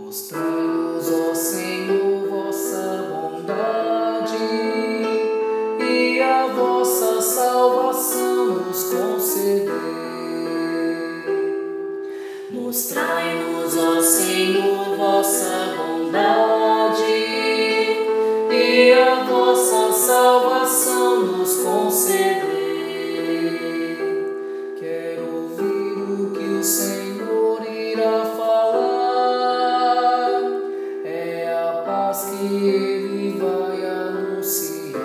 Mostrai-nos, ó Senhor, vossa bondade e a vossa salvação nos conceder. Mostrai-nos, ó Senhor, vossa bondade e a vossa salvação nos conceder. Quero ouvir o que o Senhor irá falar, é a paz que Ele vai anunciar.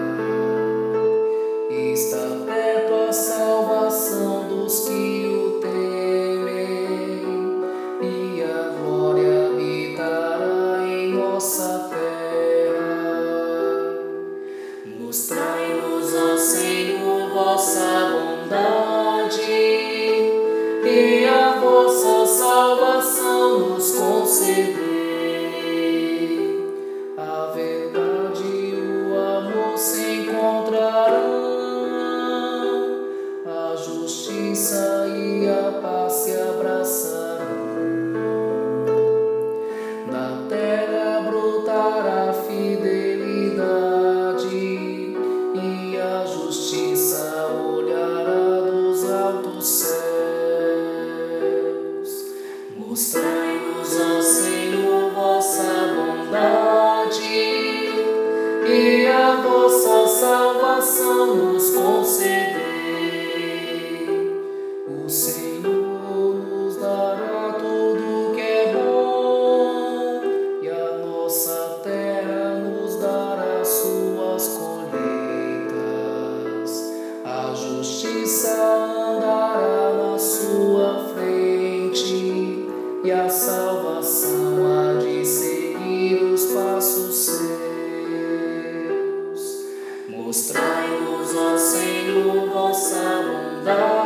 Está perto a salvação dos que o temem, e a glória habitará em nossa terra. Mostrai-nos, ó Senhor, vossa bondade e a vossa salvação nos conceder. A verdade e o amor se encontrarão, a justiça e a paz se abraçarão. Da terra brotará a fidelidade e a justiça olhará dos altos céus. Mostrai-nos, ó Senhor, vossa bondade e a vossa salvação nos conceder. O Senhor nos dará tudo que é bom, e a nossa terra nos dará suas colheitas. A justiça andará na sua frente, e a salvação há de seguir os passos seus. Mostrai-nos, ó Senhor, vossa bondade